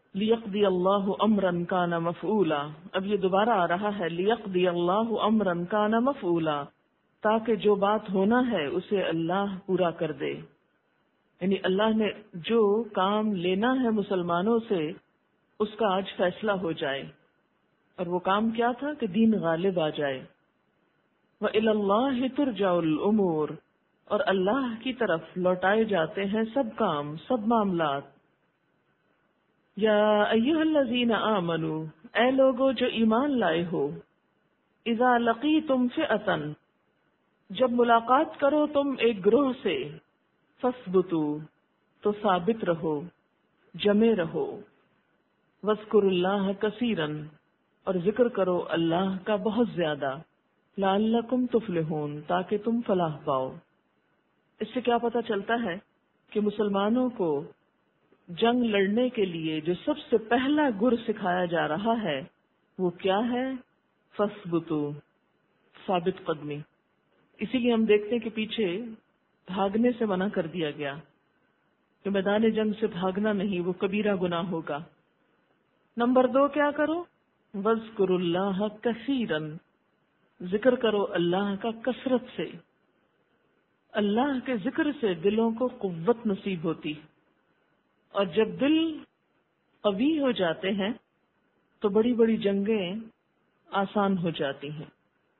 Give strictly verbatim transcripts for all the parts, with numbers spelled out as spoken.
لیقضی اللہ امرا کان مفعولا، اب یہ دوبارہ آ رہا ہے لیقضی اللہ امرا کان مفعولا، تاکہ جو بات ہونا ہے اسے اللہ پورا کر دے. یعنی اللہ نے جو کام لینا ہے مسلمانوں سے اس کا آج فیصلہ ہو جائے. اور وہ کام کیا تھا کہ دین غالب آ جائے. وَإِلَى اللَّهِ تُرْجَعُ الْأُمُورُ، اور اللہ کی طرف لوٹائے جاتے ہیں سب کام، سب معاملات. یا ایھا الذین آمنوا، اے لوگو جو ایمان لائے ہو، اذا لقیتم فئۃ، جب ملاقات کرو تم ایک گروہ سے، فاثبتوا، تو ثابت رہو، جمے رہو. واذکروا اللہ کثیرا، اور ذکر کرو اللہ کا بہت زیادہ. لعلکم تفلحون، تاکہ تم فلاح پاؤ. اس سے کیا پتہ چلتا ہے کہ مسلمانوں کو جنگ لڑنے کے لیے جو سب سے پہلا گر سکھایا جا رہا ہے وہ کیا ہے؟ فاثبتوا، ثابت قدمی. اسی لیے ہم دیکھتے ہیں کہ پیچھے بھاگنے سے منع کر دیا گیا کہ میدان جنگ سے بھاگنا نہیں، وہ کبیرہ گناہ ہوگا. نمبر دو کیا کرو؟ وَاذْكُرُوا اللَّهَ كَثِيرًا، ذکر کرو اللہ کا کثرت سے. اللہ کے ذکر سے دلوں کو قوت نصیب ہوتی، اور جب دل قوی ہو جاتے ہیں تو بڑی بڑی جنگیں آسان ہو جاتی ہیں.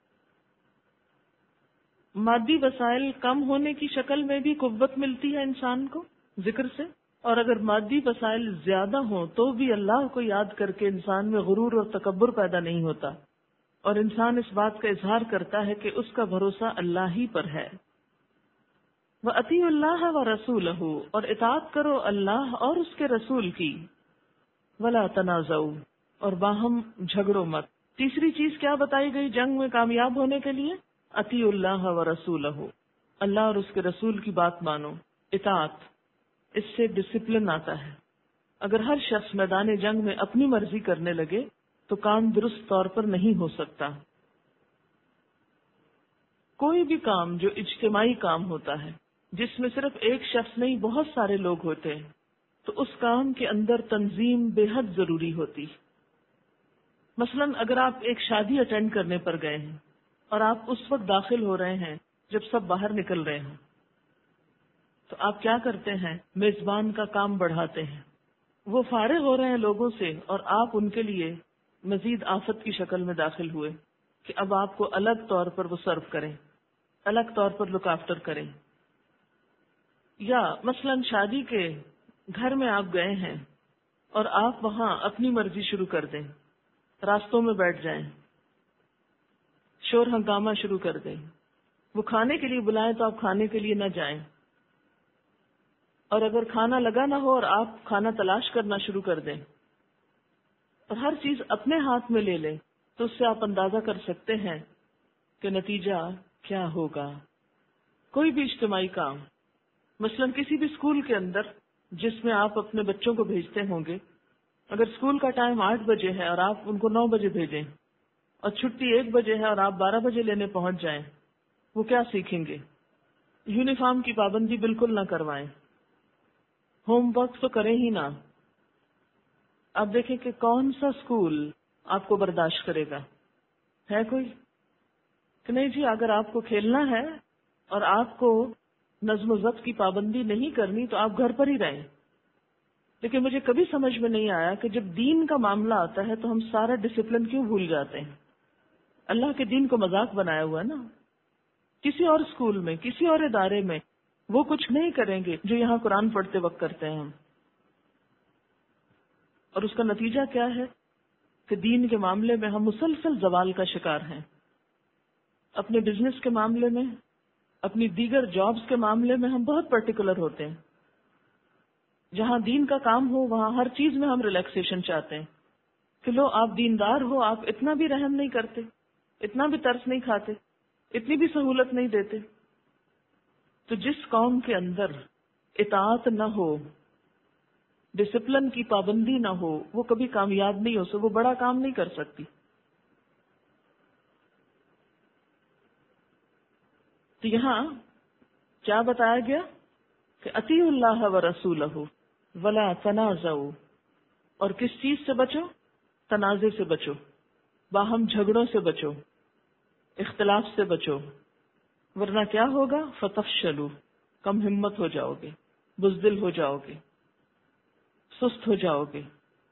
مادی وسائل کم ہونے کی شکل میں بھی قوت ملتی ہے انسان کو ذکر سے، اور اگر مادی وسائل زیادہ ہوں تو بھی اللہ کو یاد کر کے انسان میں غرور اور تکبر پیدا نہیں ہوتا، اور انسان اس بات کا اظہار کرتا ہے کہ اس کا بھروسہ اللہ ہی پر ہے. وَأَطِيعُوا اللَّهَ وَرَسُولَهُ، اور اطاعت کرو اللہ اور اس کے رسول کی. وَلَا تَنَازَعُوا، اور باہم جھگڑو مت. تیسری چیز کیا بتائی گئی جنگ میں کامیاب ہونے کے لیے؟ اطیعوا اللہ ورسولہ، اللہ اور اس کے رسول کی بات مانو، اطاعت. اس سے ڈسپلن آتا ہے. اگر ہر شخص میدان جنگ میں اپنی مرضی کرنے لگے تو کام درست طور پر نہیں ہو سکتا. کوئی بھی کام جو اجتماعی کام ہوتا ہے، جس میں صرف ایک شخص نہیں بہت سارے لوگ ہوتے ہیں، تو اس کام کے اندر تنظیم بے حد ضروری ہوتی. مثلا اگر آپ ایک شادی اٹینڈ کرنے پر گئے ہیں اور آپ اس وقت داخل ہو رہے ہیں جب سب باہر نکل رہے ہیں، تو آپ کیا کرتے ہیں؟ میزبان کا کام بڑھاتے ہیں. وہ فارغ ہو رہے ہیں لوگوں سے اور آپ ان کے لیے مزید آفت کی شکل میں داخل ہوئے کہ اب آپ کو الگ طور پر وہ سرو کریں، الگ طور پر لک آفٹر کریں. یا مثلا شادی کے گھر میں آپ گئے ہیں اور آپ وہاں اپنی مرضی شروع کر دیں، راستوں میں بیٹھ جائیں، شور ہنگامہ شروع کر دیں. وہ کھانے کے لیے بلائیں تو آپ کھانے کے لیے نہ جائیں، اور اگر کھانا لگا نہ ہو اور آپ کھانا تلاش کرنا شروع کر دیں اور ہر چیز اپنے ہاتھ میں لے لیں، تو اس سے آپ اندازہ کر سکتے ہیں کہ نتیجہ کیا ہوگا. کوئی بھی اجتماعی کام، مثلا کسی بھی اسکول کے اندر جس میں آپ اپنے بچوں کو بھیجتے ہوں گے، اگر اسکول کا ٹائم آٹھ بجے ہے اور آپ ان کو نو بجے بھیجیں اور چھٹی ایک بجے ہے اور آپ بارہ بجے لینے پہنچ جائیں، وہ کیا سیکھیں گے؟ یونیفارم کی پابندی بالکل نہ کروائیں، ہوم ورک تو کریں ہی نہ. آپ دیکھیں کہ کون سا اسکول آپ کو برداشت کرے گا؟ ہے کوئی کہ نہیں جی اگر آپ کو کھیلنا ہے اور آپ کو نظم و ضبط کی پابندی نہیں کرنی تو آپ گھر پر ہی رہیں. لیکن مجھے کبھی سمجھ میں نہیں آیا کہ جب دین کا معاملہ آتا ہے تو ہم سارا ڈسپلن کیوں بھول جاتے ہیں؟ اللہ کے دین کو مذاق بنایا ہوا ہے نا. کسی اور اسکول میں، کسی اور ادارے میں وہ کچھ نہیں کریں گے جو یہاں قرآن پڑھتے وقت کرتے ہیں ہم. اور اس کا نتیجہ کیا ہے کہ دین کے معاملے میں ہم مسلسل زوال کا شکار ہیں. اپنے بزنس کے معاملے میں، اپنی دیگر جابز کے معاملے میں ہم بہت پرٹیکولر ہوتے ہیں. جہاں دین کا کام ہو وہاں ہر چیز میں ہم ریلیکسیشن چاہتے ہیں کہ لو آپ دیندار ہو، آپ اتنا بھی رحم نہیں کرتے، اتنا بھی ترس نہیں کھاتے، اتنی بھی سہولت نہیں دیتے. تو جس قوم کے اندر اطاعت نہ ہو، ڈسپلن کی پابندی نہ ہو، وہ کبھی کامیاب نہیں ہو سکتی، وہ بڑا کام نہیں کر سکتی. تو یہاں کیا بتایا گیا کہ اطیعوا اللہ ورسولہ ولا تنازعوا، اور کس چیز سے بچو؟ تنازع سے بچو، باہم جھگڑوں سے بچو، اختلاف سے بچو، ورنہ کیا ہوگا؟ فتفشلوا، کم ہمت ہو جاؤ گے، بزدل ہو جاؤ گے، سست ہو جاؤ گے۔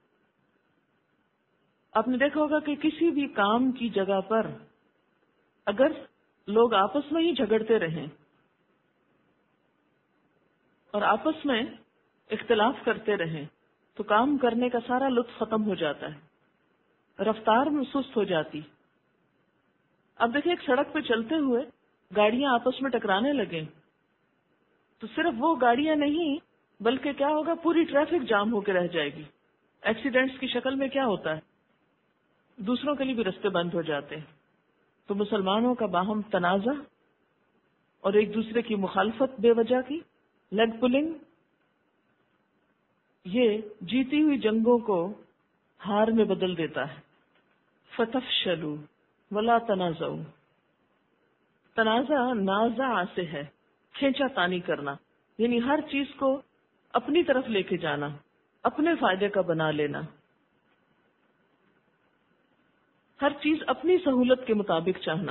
آپ نے دیکھا ہوگا کہ کسی بھی کام کی جگہ پر اگر لوگ آپس میں ہی جھگڑتے رہیں اور آپس میں اختلاف کرتے رہیں تو کام کرنے کا سارا لطف ختم ہو جاتا ہے، رفتار میں سست ہو جاتی۔ اب دیکھیں ایک سڑک پہ چلتے ہوئے گاڑیاں آپس میں ٹکرانے لگیں تو صرف وہ گاڑیاں نہیں بلکہ کیا ہوگا؟ پوری ٹریفک جام ہو کے رہ جائے گی۔ ایکسیڈنٹس کی شکل میں کیا ہوتا ہے؟ دوسروں کے لیے بھی رستے بند ہو جاتے ہیں۔ تو مسلمانوں کا باہم تنازع اور ایک دوسرے کی مخالفت بے وجہ کی، لیگ پلنگ، یہ جیتی ہوئی جنگوں کو ہار میں بدل دیتا ہے۔ فتفشلوا ولا تنازعوا، تنازع نازع سے ہے، کھینچا تانی کرنا، یعنی ہر چیز کو اپنی طرف لے کے جانا، اپنے فائدے کا بنا لینا، ہر چیز اپنی سہولت کے مطابق چاہنا،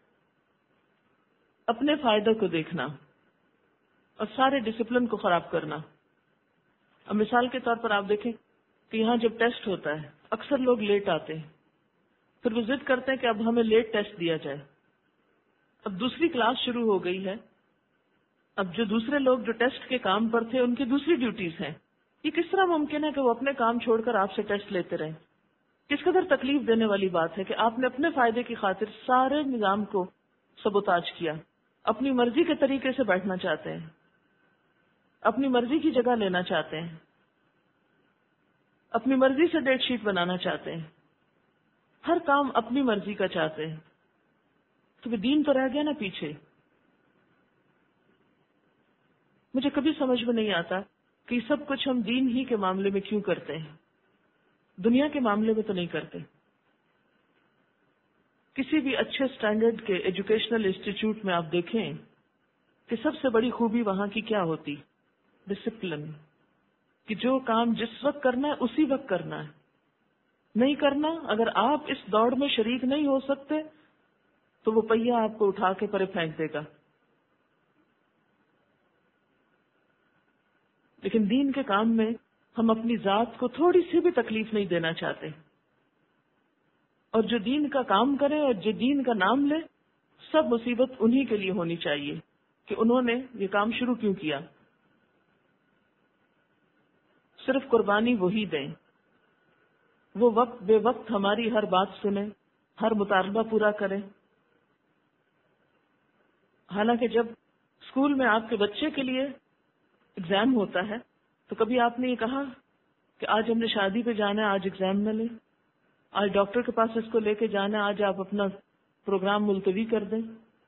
اپنے فائدے کو دیکھنا اور سارے ڈسپلن کو خراب کرنا۔ اب مثال کے طور پر آپ دیکھیں کہ یہاں جب ٹیسٹ ہوتا ہے اکثر لوگ لیٹ آتے ہیں، پھر وہ ضد کرتے ہیں کہ اب ہمیں لیٹ ٹیسٹ دیا جائے۔ اب دوسری کلاس شروع ہو گئی ہے، اب جو دوسرے لوگ جو ٹیسٹ کے کام پر تھے ان کی دوسری ڈیوٹیز ہیں، یہ کس طرح ممکن ہے کہ وہ اپنے کام چھوڑ کر آپ سے ٹیسٹ لیتے رہیں؟ کس قدر تکلیف دینے والی بات ہے کہ آپ نے اپنے فائدے کی خاطر سارے نظام کو سبوتاج کیا، اپنی مرضی کے طریقے سے بیٹھنا چاہتے ہیں، اپنی مرضی کی جگہ لینا چاہتے ہیں، اپنی مرضی سے ڈیٹ شیٹ بنانا چاہتے ہیں، ہر کام اپنی مرضی کا چاہتے ہیں، تو دین تو رہ گیا نا پیچھے۔ مجھے کبھی سمجھ میں نہیں آتا کہ یہ سب کچھ ہم دین ہی کے معاملے میں کیوں کرتے ہیں، دنیا کے معاملے میں تو نہیں کرتے۔ کسی بھی اچھے سٹینڈرڈ کے ایجوکیشنل انسٹیٹیوٹ میں آپ دیکھیں کہ سب سے بڑی خوبی وہاں کی کیا ہوتی؟ ڈسپلن، کہ جو کام جس وقت کرنا ہے اسی وقت کرنا ہے، نہیں کرنا، اگر آپ اس دوڑ میں شریک نہیں ہو سکتے تو وہ پہیا آپ کو اٹھا کے پرے پھینک دے گا۔ لیکن دین کے کام میں ہم اپنی ذات کو تھوڑی سی بھی تکلیف نہیں دینا چاہتے، اور جو دین کا کام کرے اور جو دین کا نام لے سب مصیبت انہی کے لیے ہونی چاہیے کہ انہوں نے یہ کام شروع کیوں کیا۔ صرف قربانی وہی دیں، وہ وقت بے وقت ہماری ہر بات سنیں، ہر مطالبہ پورا کریں۔ حالانکہ جب اسکول میں آپ کے بچے کے لیے ایگزام ہوتا ہے تو کبھی آپ نے یہ کہا کہ آج ہم نے شادی پہ جانا ہے، آج ایگزام نہ لیں، آج ڈاکٹر کے پاس اس کو لے کے جانا ہے، آج آپ اپنا پروگرام ملتوی کر دیں؟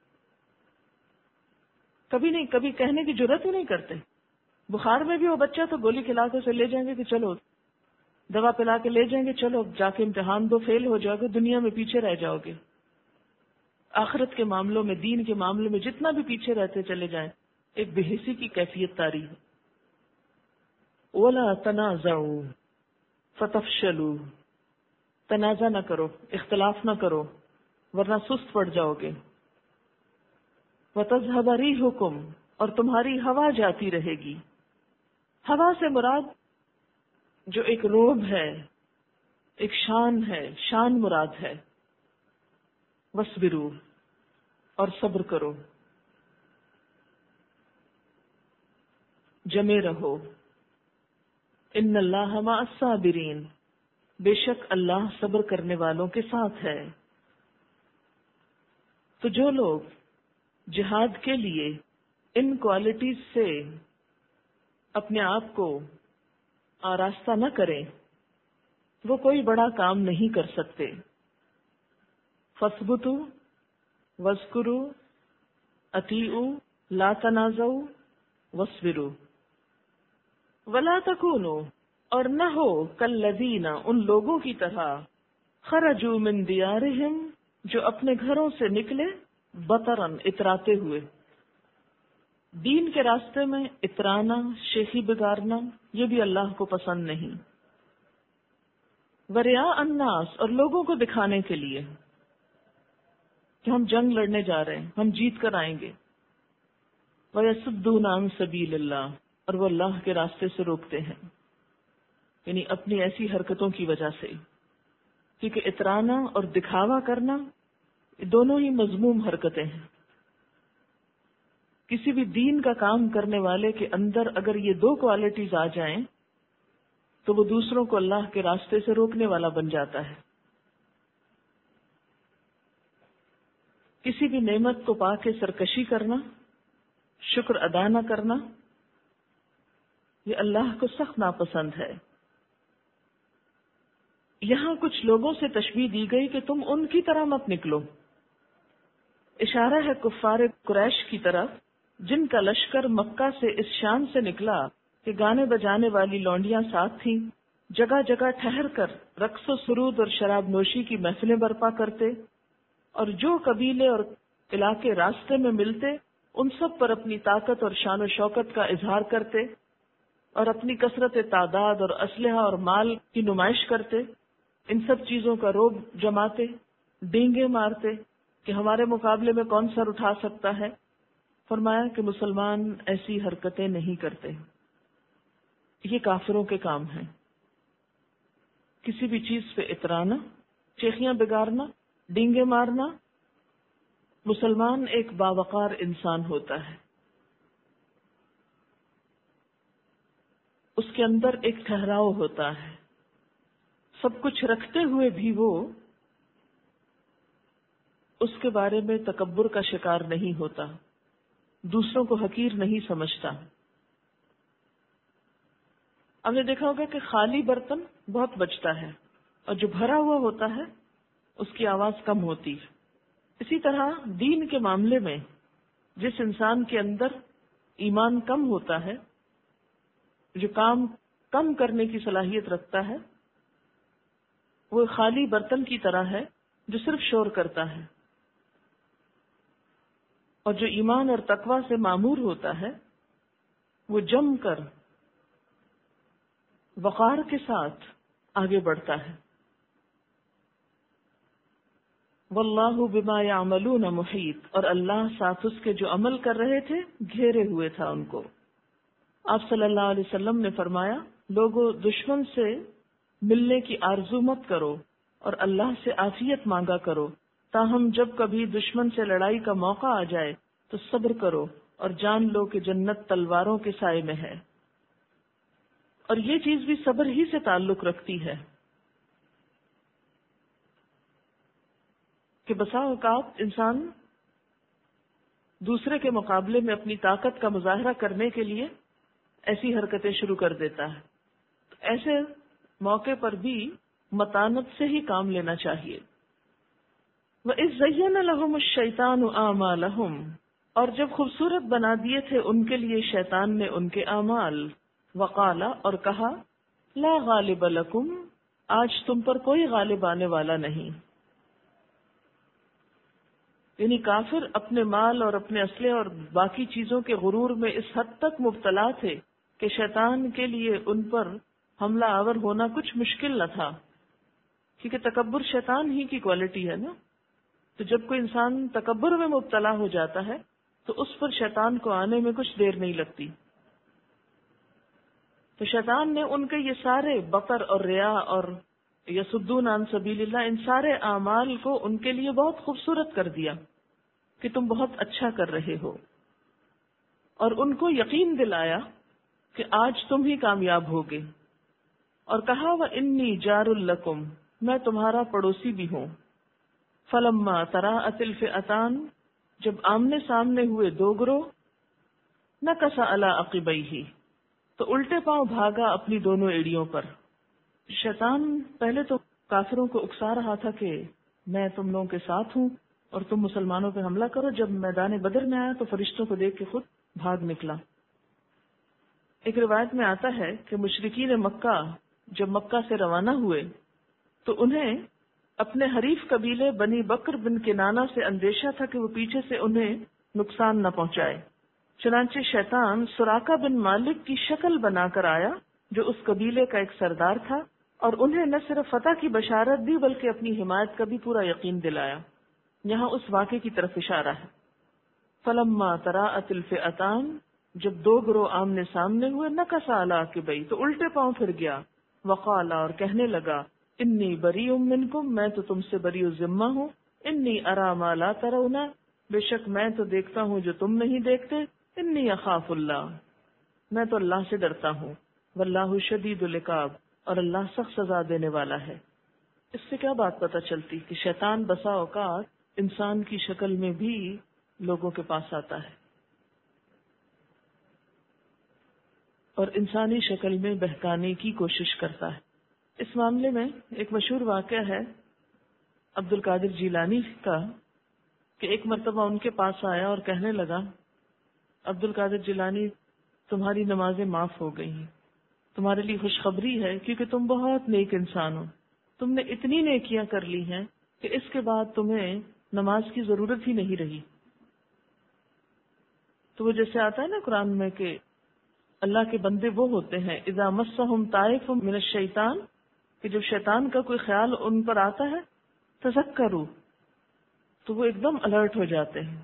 کبھی نہیں، کبھی کہنے کی جرات ہی نہیں کرتے۔ بخار میں بھی وہ بچہ تو گولی کھلا کے اسے لے جائیں گے کہ چلو، دوا پلا کے لے جائیں گے، چلو جا کے امتحان دو، فیل ہو جاؤ گے، دنیا میں پیچھے رہ جاؤ گے۔ آخرت کے معاملوں میں، دین کے معاملے میں جتنا بھی پیچھے رہتے چلے جائیں، ایک بے حسی کی کیفیت طاری ہے۔ وَلَا تَنَازَعُوا فَتَفْشَلُوا، تنازع نہ کرو، اختلاف نہ کرو ورنہ سست پڑ جاؤ گے۔ وَتَذْهَبَ رِيحُكُمْ، اور تمہاری ہوا جاتی رہے گی۔ ہوا سے مراد جو ایک روب ہے، ایک شان ہے، شان مراد ہے۔ وَاصْبِرُوا، اور صبر کرو، جمے رہو۔ ان اللہ مع الصابرین، بے شک اللہ صبر کرنے والوں کے ساتھ ہے۔ تو جو لوگ جہاد کے لیے ان کوالٹیز سے اپنے آپ کو آراستہ نہ کریں وہ کوئی بڑا کام نہیں کر سکتے۔ فَاثْبُتُوا وَاذْكُرُوا أَطِيعُوا لَا تَنَازَعُوا وَاصْبِرُوا وَلَا تَكُونُوا، اور نہ ہو کالذین، ان لوگوں کی طرح، خرجوا من دیارہم، جو اپنے گھروں سے نکلے، بطرن، اتراتے ہوئے۔ دین کے راستے میں اترانا، شیخی بگارنا، یہ بھی اللہ کو پسند نہیں۔ وریا الناس، اور لوگوں کو دکھانے کے لیے کہ ہم جنگ لڑنے جا رہے ہیں، ہم جیت کر آئیں گے. وَيَصُدُّونَ عَن سَبِيلِ اللَّهِ، اور وہ اللہ کے راستے سے روکتے ہیں، یعنی اپنی ایسی حرکتوں کی وجہ سے. کیونکہ اترانا اور دکھاوا کرنا دونوں ہی مذموم حرکتیں ہیں. کسی بھی دین کا کام کرنے والے کے اندر اگر یہ دو کوالٹیز آ جائیں تو وہ دوسروں کو اللہ کے راستے سے روکنے والا بن جاتا ہے. کسی بھی نعمت کو پا کے سرکشی کرنا، شکر ادا نہ کرنا، یہ اللہ کو سخت ناپسند ہے. یہاں کچھ لوگوں سے تشبیہ دی گئی کہ تم ان کی طرح مت نکلو. اشارہ ہے کفار قریش کی طرف، جن کا لشکر مکہ سے اس شان سے نکلا کہ گانے بجانے والی لونڈیاں ساتھ تھیں، جگہ جگہ ٹھہر کر رقص و سرود اور شراب نوشی کی محفلیں برپا کرتے، اور جو قبیلے اور علاقے راستے میں ملتے ان سب پر اپنی طاقت اور شان و شوکت کا اظہار کرتے، اور اپنی کثرت تعداد اور اسلحہ اور مال کی نمائش کرتے. ان سب چیزوں کا روب جماتے، ڈینگے مارتے کہ ہمارے مقابلے میں کون سر اٹھا سکتا ہے. فرمایا کہ مسلمان ایسی حرکتیں نہیں کرتے، یہ کافروں کے کام ہیں. کسی بھی چیز پہ اترانا، چیخیاں بگارنا، ڈینگے مارنا، مسلمان ایک باوقار انسان ہوتا ہے. اس کے اندر ایک ٹھہراؤ ہوتا ہے. سب کچھ رکھتے ہوئے بھی وہ اس کے بارے میں تکبر کا شکار نہیں ہوتا، دوسروں کو حقیر نہیں سمجھتا. ہم نے دیکھا ہوگا کہ خالی برتن بہت بچتا ہے اور جو بھرا ہوا ہوتا ہے اس کی آواز کم ہوتی ہے. اسی طرح دین کے معاملے میں جس انسان کے اندر ایمان کم ہوتا ہے، جو کام کم کرنے کی صلاحیت رکھتا ہے، وہ خالی برتن کی طرح ہے جو صرف شور کرتا ہے. اور جو ایمان اور تقوی سے معمور ہوتا ہے وہ جم کر وقار کے ساتھ آگے بڑھتا ہے. واللہ بما یعملون محیط، اور اللہ ساتھ اس کے جو عمل کر رہے تھے گھیرے ہوئے تھا ان کو. آپ صلی اللہ علیہ وسلم نے فرمایا، لوگوں دشمن سے ملنے کی آرزو مت کرو اور اللہ سے عافیت مانگا کرو، تاہم جب کبھی دشمن سے لڑائی کا موقع آ جائے تو صبر کرو اور جان لو کہ جنت تلواروں کے سائے میں ہے. اور یہ چیز بھی صبر ہی سے تعلق رکھتی ہے کہ بسا اوقات انسان دوسرے کے مقابلے میں اپنی طاقت کا مظاہرہ کرنے کے لیے ایسی حرکتیں شروع کر دیتا ہے. ایسے موقع پر بھی متانت سے ہی کام لینا چاہیے. وَإِذْ زَيَّنَ لَهُمُ الشَّيْطَانُ أَعْمَالَهُمْ، اور جب خوبصورت بنا دیے تھے ان کے لیے شیطان نے ان کے اعمال. وقالا، اور کہا، لا غالب لکم، آج تم پر کوئی غالب آنے والا نہیں. یعنی کافر اپنے مال اور اپنے اسلحے اور باقی چیزوں کے غرور میں اس حد تک مبتلا تھے کہ شیطان کے لیے ان پر حملہ آور ہونا کچھ مشکل نہ تھا، کیونکہ تکبر شیطان ہی کی کوالٹی ہے نا. تو جب کوئی انسان تکبر میں مبتلا ہو جاتا ہے تو اس پر شیطان کو آنے میں کچھ دیر نہیں لگتی. تو شیطان نے ان کے یہ سارے بطر اور ریا اور یصدون عن سبیل اللہ، ان سارے اعمال کو ان کے لیے بہت خوبصورت کر دیا کہ تم بہت اچھا کر رہے ہو، اور ان کو یقین دلایا کہ آج تم ہی کامیاب ہوگے. اور کہا، وَإِنِّي جَارٌ لَكُمْ، میں تمہارا پڑوسی بھی ہوں. فَلَمَّا تَرَاءَتِ الْفِئَتَانِ، جب آمنے سامنے ہوئے دو گروہ، نَكَصَ عَلَىٰ عَقِبَيْهِ، تو الٹے پاؤں بھاگا اپنی دونوں ایڑیوں پر. شیطان پہلے تو کافروں کو اکسا رہا تھا کہ میں تم لوگوں کے ساتھ ہوں اور تم مسلمانوں پہ حملہ کرو. جب میدان بدر میں آیا تو فرشتوں کو دیکھ کے خود بھاگ نکلا. ایک روایت میں آتا ہے کہ مشرکین مکہ جب مکہ سے روانہ ہوئے تو انہیں اپنے حریف قبیلے بنی بکر بن کنانہ سے اندیشہ تھا کہ وہ پیچھے سے انہیں نقصان نہ پہنچائے. چنانچہ شیطان سراقہ بن مالک کی شکل بنا کر آیا جو اس قبیلے کا ایک سردار تھا، اور انہیں نہ صرف فتح کی بشارت دی بلکہ اپنی حمایت کا بھی پورا یقین دلایا۔ یہاں اس واقعے کی طرف اشارہ ہے۔ فلما تراءت الفئتان، جب دو گروہ آمنے سامنے ہوئے، نکص علی عقبیہ، تو الٹے پاؤں پھر گیا، وقال، اور کہنے لگا، انی بریء منکم، میں تو تم سے بری ذمہ ہوں، انی اری ما لا ترون، بے شک میں تو دیکھتا ہوں جو تم نہیں دیکھتے، انی اخاف اللہ، میں تو اللہ سے ڈرتا ہوں، واللہ شدید العقاب، اور اللہ سخت سزا دینے والا ہے۔ اس سے کیا بات پتہ چلتی کہ شیطان بسا اوقات انسان کی شکل میں بھی لوگوں کے پاس آتا ہے اور انسانی شکل میں بہکانے کی کوشش کرتا ہے۔ اس معاملے میں ایک مشہور واقعہ ہے عبد القادر جیلانی کا، کہ ایک مرتبہ ان کے پاس آیا اور کہنے لگا، عبد القادر جیلانی، تمہاری نمازیں معاف ہو گئی ہیں، تمہارے لیے خوشخبری ہے، کیونکہ تم بہت نیک انسان ہو، تم نے اتنی نیکیاں کر لی ہیں کہ اس کے بعد تمہیں نماز کی ضرورت ہی نہیں رہی۔ تو وہ جیسے آتا ہے نا قرآن میں کہ اللہ کے بندے وہ ہوتے ہیں اذا مسہم طائف من الشیطان، کہ جب شیطان کا کوئی خیال ان پر آتا ہے، تذکروا، تو وہ ایک دم الرٹ ہو جاتے ہیں۔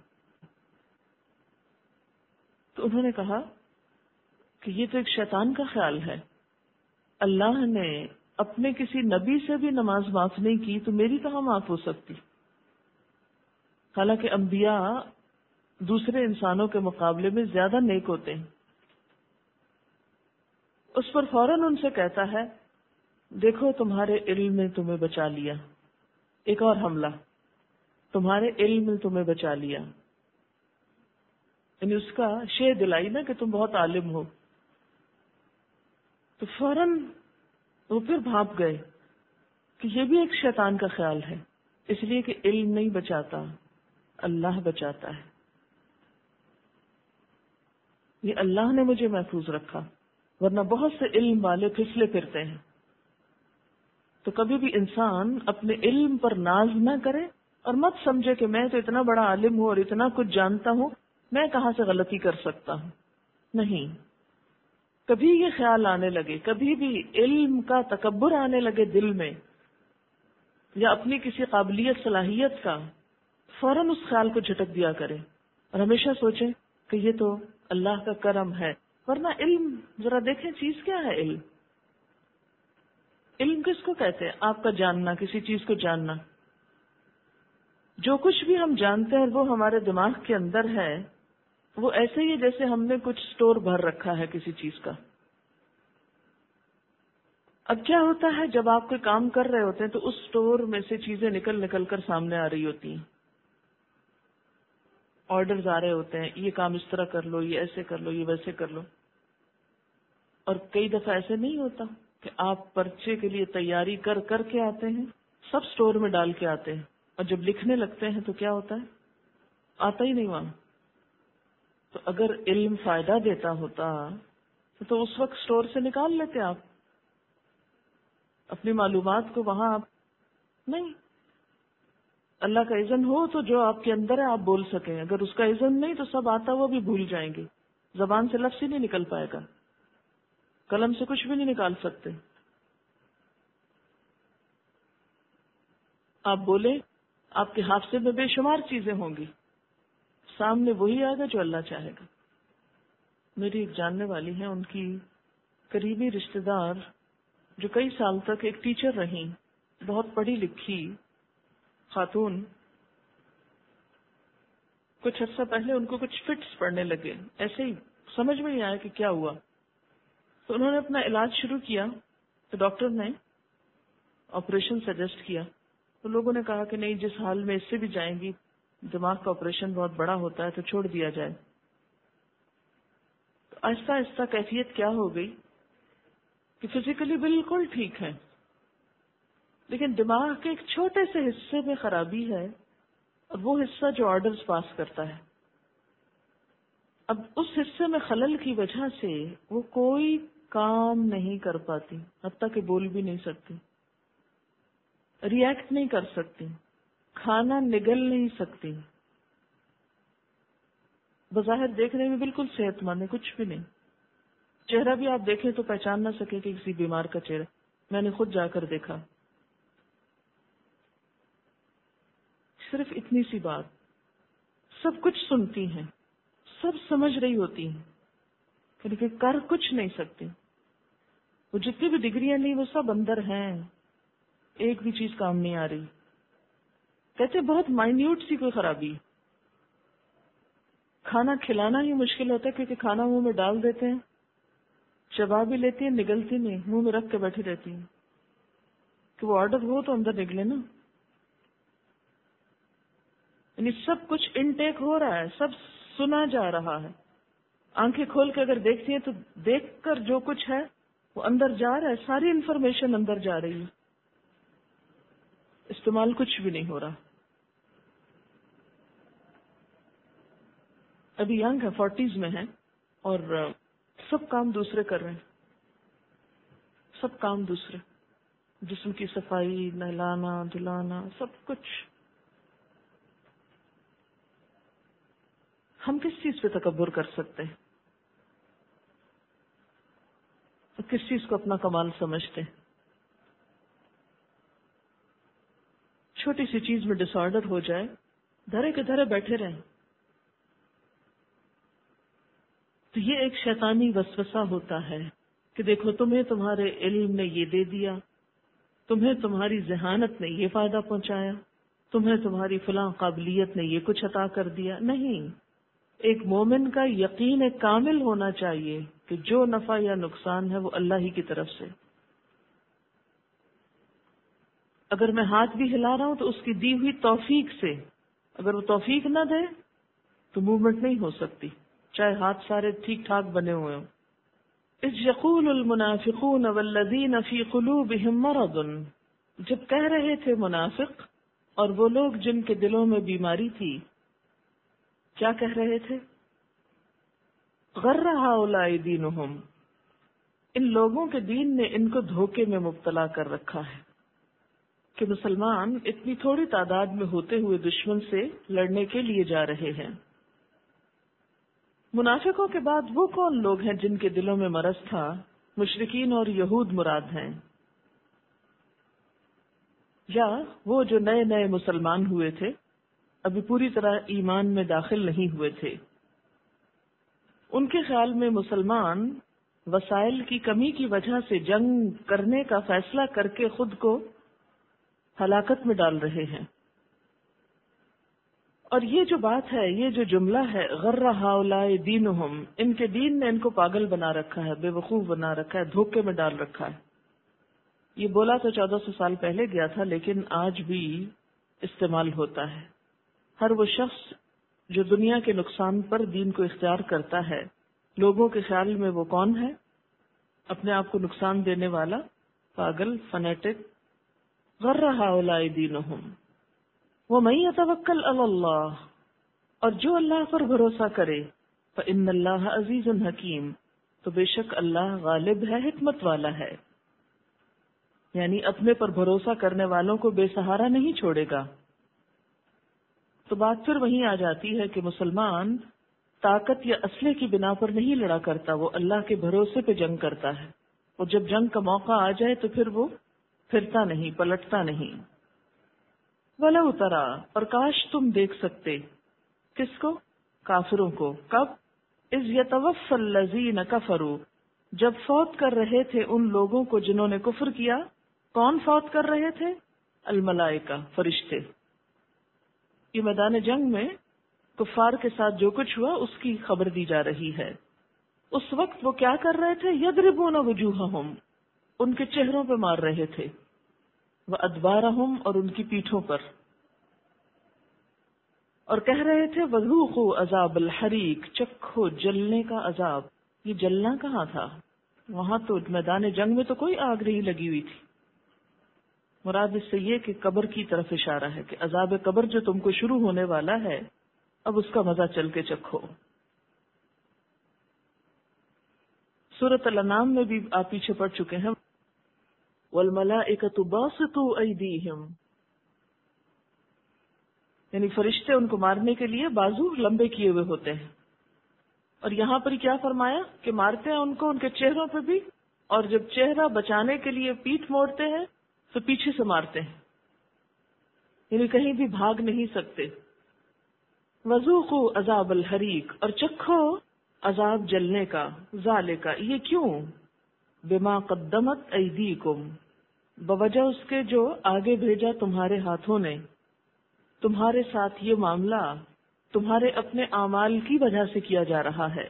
تو انہوں نے کہا کہ یہ تو ایک شیطان کا خیال ہے، اللہ نے اپنے کسی نبی سے بھی نماز معاف نہیں کی تو میری کہاں معاف ہو سکتی؟ حالانکہ انبیاء دوسرے انسانوں کے مقابلے میں زیادہ نیک ہوتے ہیں۔ اس پر فوراً ان سے کہتا ہے، دیکھو تمہارے علم نے تمہیں بچا لیا، ایک اور حملہ، تمہارے علم نے تمہیں بچا لیا، یعنی اس کا شے دلائی نا کہ تم بہت عالم ہو۔ تو فوراً وہ پھر بھاپ گئے کہ یہ بھی ایک شیطان کا خیال ہے، اس لیے کہ علم نہیں بچاتا، اللہ بچاتا ہے، یہ اللہ نے مجھے محفوظ رکھا، ورنہ بہت سے علم والے پھسلے پھرتے ہیں۔ تو کبھی بھی انسان اپنے علم پر ناز نہ کرے اور مت سمجھے کہ میں تو اتنا بڑا عالم ہوں اور اتنا کچھ جانتا ہوں، میں کہاں سے غلطی کر سکتا ہوں۔ نہیں، کبھی یہ خیال آنے لگے، کبھی بھی علم کا تکبر آنے لگے دل میں، یا اپنی کسی قابلیت صلاحیت کا، فوراً اس خیال کو جھٹک دیا کرے اور ہمیشہ سوچیں کہ یہ تو اللہ کا کرم ہے۔ ورنہ علم، ذرا دیکھیں چیز کیا ہے علم؟ علم کس کو کہتے ہیں؟ آپ کا جاننا، کسی چیز کو جاننا۔ جو کچھ بھی ہم جانتے ہیں وہ ہمارے دماغ کے اندر ہے، وہ ایسے ہی جیسے ہم نے کچھ سٹور بھر رکھا ہے کسی چیز کا۔ اب کیا ہوتا ہے جب آپ کوئی کام کر رہے ہوتے ہیں تو اس سٹور میں سے چیزیں نکل نکل کر سامنے آ رہی ہوتی ہیں، آرڈرز آ رہے ہوتے ہیں، یہ کام اس طرح کر لو، یہ ایسے کر لو، یہ ویسے کر لو۔ اور کئی دفعہ ایسے نہیں ہوتا کہ آپ پرچے کے لیے تیاری کر کر کے آتے ہیں، سب سٹور میں ڈال کے آتے ہیں، اور جب لکھنے لگتے ہیں تو کیا ہوتا ہے؟ آتا ہی نہیں وہاں۔ تو اگر علم فائدہ دیتا ہوتا تو اس وقت سٹور سے نکال لیتے آپ اپنی معلومات کو، وہاں آپ نہیں۔ اللہ کا اذن ہو تو جو آپ کے اندر ہے آپ بول سکیں، اگر اس کا اذن نہیں تو سب آتا ہوا بھی بھول جائیں گے، زبان سے لفظ ہی نہیں نکل پائے گا، قلم سے کچھ بھی نہیں نکال سکتے۔ آپ بولے، آپ کے حافظے میں بے شمار چیزیں ہوں گی، سامنے وہی آئے گا جو اللہ چاہے گا۔ میری ایک جاننے والی ہیں، ان کی قریبی رشتہ دار جو کئی سال تک ایک ٹیچر رہیں، بہت پڑھی لکھی خاتون، کچھ عرصہ پہلے ان کو کچھ فٹس پڑنے لگے، ایسے ہی سمجھ میں نہیں آیا کہ کیا ہوا، تو انہوں نے اپنا علاج شروع کیا، تو ڈاکٹر نے آپریشن سجیسٹ کیا، تو لوگوں نے کہا کہ نہیں، جس حال میں اس سے بھی جائیں گی، دماغ کا آپریشن بہت بڑا ہوتا ہے تو چھوڑ دیا جائے۔ تو آہستہ آہستہ کیفیت کیا ہو گئی کہ فزیکلی بالکل ٹھیک ہے، لیکن دماغ کے ایک چھوٹے سے حصے میں خرابی ہے، اور وہ حصہ جو آرڈرز پاس کرتا ہے۔ اب اس حصے میں خلل کی وجہ سے وہ کوئی کام نہیں کر پاتی، حتیٰ کہ بول بھی نہیں سکتی، ری ایکٹ نہیں کر سکتی، کھانا نگل نہیں سکتی، بظاہر دیکھنے میں بالکل صحت مند ہے، کچھ بھی نہیں، چہرہ بھی آپ دیکھیں تو پہچان نہ سکے کہ کسی بیمار کا چہرہ، میں نے خود جا کر دیکھا. صرف اتنی سی بات، سب کچھ سنتی ہیں، سب سمجھ رہی ہوتی ہیں، لیکن کر کچھ نہیں سکتی. وہ جتنی بھی ڈگریاں لی وہ سب اندر ہیں، ایک بھی چیز کام نہیں آ رہی. کہتے بہت مائنیوٹ سی کوئی خرابی، کھانا کھلانا ہی مشکل ہوتا ہے کیونکہ کھانا منہ میں ڈال دیتے ہیں، چبا بھی لیتی ہیں، نگلتی نہیں، منہ میں رکھ کے بیٹھی رہتی ہیں کہ وہ آرڈر ہو تو اندر نکلے نا. یعنی سب کچھ انٹیک ہو رہا ہے، سب سنا جا رہا ہے. آنکھیں کھول کے اگر دیکھتی ہیں تو دیکھ کر جو کچھ ہے وہ اندر جا رہا ہے، ساری انفارمیشن اندر جا رہی ہے، استعمال کچھ بھی نہیں ہو رہا. ابھی ینگ ہے، فورٹیز میں ہے، اور سب کام دوسرے کر رہے ہیں، سب کام دوسرے، جسم کی صفائی، نہلانا دھلانا، سب کچھ. ہم کس چیز پہ تکبر کر سکتے ہیں؟ کس چیز کو اپنا کمال سمجھتے ہیں؟ چھوٹی سی چیز میں ڈس آرڈر ہو جائے، دھرے کے دھرے بیٹھے رہیں. تو یہ ایک شیطانی وسوسہ ہوتا ہے کہ دیکھو تمہیں تمہارے علم نے یہ دے دیا، تمہیں تمہاری ذہانت نے یہ فائدہ پہنچایا، تمہیں تمہاری فلاں قابلیت نے یہ کچھ عطا کر دیا. نہیں، ایک مومن کا یقین ایک کامل ہونا چاہیے کہ جو نفع یا نقصان ہے وہ اللہ ہی کی طرف سے. اگر میں ہاتھ بھی ہلا رہا ہوں تو اس کی دی ہوئی توفیق سے، اگر وہ توفیق نہ دے تو موومنٹ نہیں ہو سکتی، چاہے ہاتھ سارے ٹھیک ٹھاک بنے ہوئے ہوں. اذ یقول المنافقون والذین فی قلوبہم مرض، جب کہہ رہے تھے منافق اور وہ لوگ جن کے دلوں میں بیماری تھی، کیا کہہ رہے تھے؟ غر ہؤلاء دینہم، ان لوگوں کے دین نے ان کو دھوکے میں مبتلا کر رکھا ہے کہ مسلمان اتنی تھوڑی تعداد میں ہوتے ہوئے دشمن سے لڑنے کے لیے جا رہے ہیں. منافقوں کے بعد وہ کون لوگ ہیں جن کے دلوں میں مرض تھا؟ مشرکین اور یہود مراد ہیں، یا وہ جو نئے نئے مسلمان ہوئے تھے، ابھی پوری طرح ایمان میں داخل نہیں ہوئے تھے. ان کے خیال میں مسلمان وسائل کی کمی کی وجہ سے جنگ کرنے کا فیصلہ کر کے خود کو ہلاکت میں ڈال رہے ہیں. اور یہ جو بات ہے، یہ جو جملہ ہے غر ہؤلاء دینہم، ان کے دین نے ان کو پاگل بنا رکھا ہے، بے وقوف بنا رکھا ہے، دھوکے میں ڈال رکھا ہے. یہ بولا تو چودہ سو سال پہلے گیا تھا، لیکن آج بھی استعمال ہوتا ہے. ہر وہ شخص جو دنیا کے نقصان پر دین کو اختیار کرتا ہے، لوگوں کے خیال میں وہ کون ہے؟ اپنے آپ کو نقصان دینے والا، پاگل، فنیٹک. غر ہؤلاء دینہم ومن یتوکل علی اللہ، اور جو اللہ پر بھروسہ کرے، فإن اللہ عزیز حکیم، تو بے شک اللہ غالب ہے، حکمت والا ہے. یعنی اپنے پر بھروسہ کرنے والوں کو بے سہارا نہیں چھوڑے گا. تو بات پھر وہیں آ جاتی ہے کہ مسلمان طاقت یا اسلحے کی بنا پر نہیں لڑا کرتا، وہ اللہ کے بھروسے پہ جنگ کرتا ہے. اور جب جنگ کا موقع آ جائے تو پھر وہ پھرتا نہیں، پلٹتا نہیں. وَلَوْ تَرَىٰ، اور کاش تم دیکھ سکتے، کس کو؟ کافروں کو. کب؟ اذ یتوفی الذین کفروا، جب فوت کر رہے تھے ان لوگوں کو جنہوں نے کفر کیا. کون فوت کر رہے تھے؟ الملائکہ، فرشتے. یہ میدان جنگ میں کفار کے ساتھ جو کچھ ہوا اس کی خبر دی جا رہی ہے. اس وقت وہ کیا کر رہے تھے؟ یضربون وجوہہم، ان کے چہروں پہ مار رہے تھے، وادبارہم، اور ان کی پیٹھوں پر، اور کہہ رہے تھے وذوقوا عذاب الحریق، چکھو جلنے کا عذاب. یہ جلنا کہاں تھا؟ وہاں تو میدان جنگ میں تو کوئی آگ نہیں لگی ہوئی تھی. مراد اس سے یہ کہ قبر کی طرف اشارہ ہے کہ عذاب قبر جو تم کو شروع ہونے والا ہے، اب اس کا مزہ چل کے چکھو. سورۃ الانعام میں بھی آپ پیچھے پڑ چکے ہیں، والملائکۃ باسطوا ایدیہم، یعنی فرشتے ان کو مارنے کے لیے بازو لمبے کیے ہوئے ہوتے ہیں. اور یہاں پر کیا فرمایا کہ مارتے ہیں ان کو ان کے چہروں پہ بھی اور جب چہرہ بچانے کے لیے پیٹھ موڑتے ہیں تو پیچھے سے مارتے ہیں، یعنی کہیں بھی بھاگ نہیں سکتے۔ وذوقوا عذاب الحریق، اور چکھو عذاب جلنے کا، ذالک یہ کیوں، بما قدمت ایدیکم بوجہ اس کے جو آگے بھیجا تمہارے ہاتھوں نے، تمہارے ساتھ یہ معاملہ تمہارے اپنے اعمال کی وجہ سے کیا جا رہا ہے،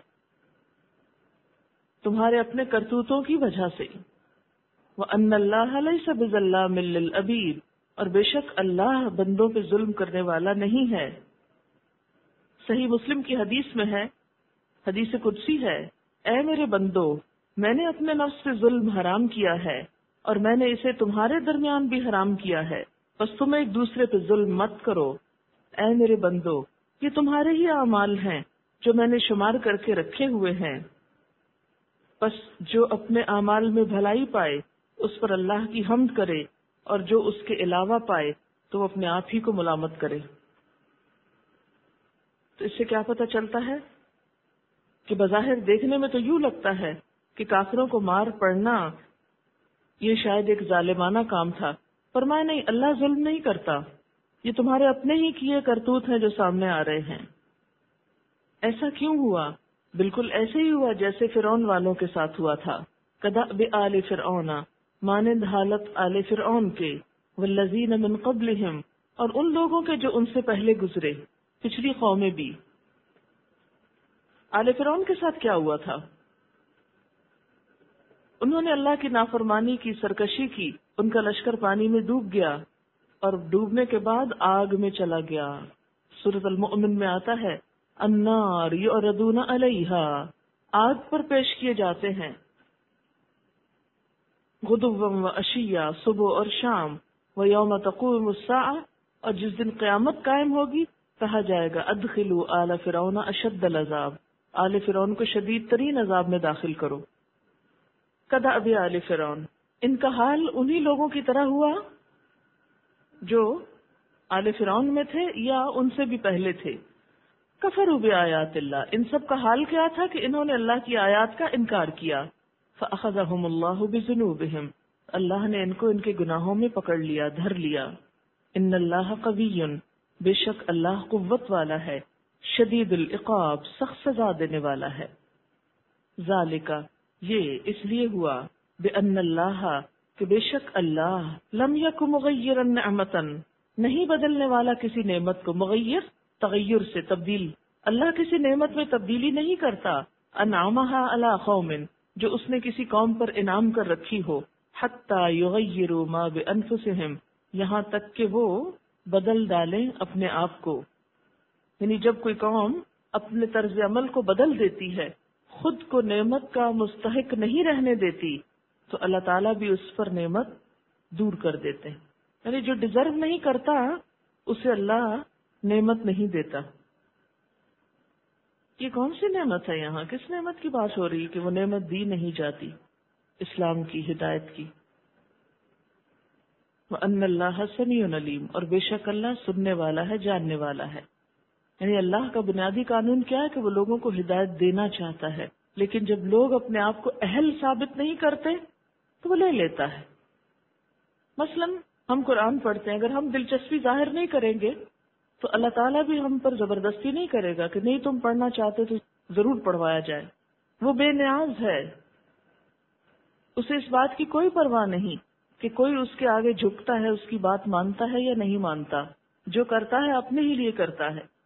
تمہارے اپنے کرتوتوں کی وجہ سے۔ وَأَنَّ اللَّهَ لَيْسَ بِظَلَّامٍ لِّلْعَبِيدِ، اور بے شک اللہ بندوں پہ ظلم کرنے والا نہیں ہے۔ صحیح مسلم کی حدیث میں ہے، حدیث قدسی ہے، اے میرے بندو، میں نے اپنے نفس سے ظلم حرام کیا ہے اور میں نے اسے تمہارے درمیان بھی حرام کیا ہے، بس تم ایک دوسرے پہ ظلم مت کرو۔ اے میرے بندو، یہ تمہارے ہی اعمال ہیں جو میں نے شمار کر کے رکھے ہوئے ہیں، بس جو اپنے اعمال میں بھلائی پائے اس پر اللہ کی حمد کرے، اور جو اس کے علاوہ پائے تو وہ اپنے آپ ہی کو ملامت کرے۔ تو اس سے کیا پتہ چلتا ہے کہ بظاہر دیکھنے میں تو یوں لگتا ہے کہ کافروں کو مار پڑنا یہ شاید ایک ظالمانہ کام تھا، فرمایا نہیں، اللہ ظلم نہیں کرتا، یہ تمہارے اپنے ہی کیے کرتوت ہیں جو سامنے آ رہے ہیں۔ ایسا کیوں ہوا؟ بالکل ایسے ہی ہوا جیسے فرعون والوں کے ساتھ ہوا تھا، کدأب آل فرعون، مانند حالت آل فرعون کے، والذین من قبلہم، اور ان لوگوں کے جو ان سے پہلے گزرے، پچھلی قومیں بھی۔ آل فرعون کے ساتھ کیا ہوا تھا؟ انہوں نے اللہ کی نافرمانی کی، سرکشی کی، ان کا لشکر پانی میں ڈوب گیا، اور ڈوبنے کے بعد آگ میں چلا گیا۔ سورۃ المؤمن میں آتا ہے، النار یعرضون علیہا، آگ پر پیش کیے جاتے ہیں، غدوا و عشیا، صبح اور شام، ویوم تقوم الساعہ، اور جس دن قیامت قائم ہوگی کہا جائے گا ادخلوا آل فرعون اشد العذاب، آل فرعون کو شدید ترین عذاب میں داخل کرو۔ کدأب آل فرعون، ان کا حال انہی لوگوں کی طرح ہوا جو آل فرعون میں تھے یا ان سے بھی پہلے تھے۔ کفروا بآیات اللہ، ان سب کا حال کیا تھا کہ انہوں نے اللہ کی آیات کا انکار کیا۔ فأخذهم اللہ بذنوبہم، اللہ نے ان کو ان کے گناہوں میں پکڑ لیا، دھر لیا۔ ان اللہ قوی، بے شک اللہ قوت والا ہے، شدید العقاب، سخت سزا دینے والا ہے۔ ذالک، یہ اس لیے ہوا، بأن اللہ، کہ بے شک اللہ، لم یک مغیرا نعمتا، نہیں بدلنے والا کسی نعمت کو، مغیر تغیر سے تبدیل، اللہ کسی نعمت میں تبدیلی نہیں کرتا، انعمہا علی قوم، جو اس نے کسی قوم پر انعام کر رکھی ہو، حتی یغیروا ما بانفسہم، یہاں تک کہ وہ بدل ڈالیں اپنے آپ کو۔ یعنی جب کوئی قوم اپنے طرز عمل کو بدل دیتی ہے، خود کو نعمت کا مستحق نہیں رہنے دیتی، تو اللہ تعالیٰ بھی اس پر نعمت دور کر دیتے ہیں۔ یعنی جو ڈیزرو نہیں کرتا اسے اللہ نعمت نہیں دیتا۔ یہ کون سی نعمت ہے؟ یہاں کس نعمت کی بات ہو رہی کہ وہ نعمت دی نہیں جاتی؟ اسلام کی، ہدایت کی۔ وَأَنَّ اللَّهَ سَمِيعٌ عَلِيمٌ، اور بے شک اللہ سننے والا ہے، جاننے والا ہے۔ یعنی اللہ کا بنیادی قانون کیا ہے کہ وہ لوگوں کو ہدایت دینا چاہتا ہے، لیکن جب لوگ اپنے آپ کو اہل ثابت نہیں کرتے تو وہ لے لیتا ہے۔ مثلا ہم قرآن پڑھتے ہیں، اگر ہم دلچسپی ظاہر نہیں کریں گے تو اللہ تعالیٰ بھی ہم پر زبردستی نہیں کرے گا کہ نہیں تم پڑھنا چاہتے تو ضرور پڑھوایا جائے۔ وہ بے نیاز ہے، اسے اس بات کی کوئی پرواہ نہیں کہ کوئی اس کے آگے جھکتا ہے، اس کی بات مانتا ہے یا نہیں مانتا، جو کرتا ہے اپنے ہی لیے کرتا ہے۔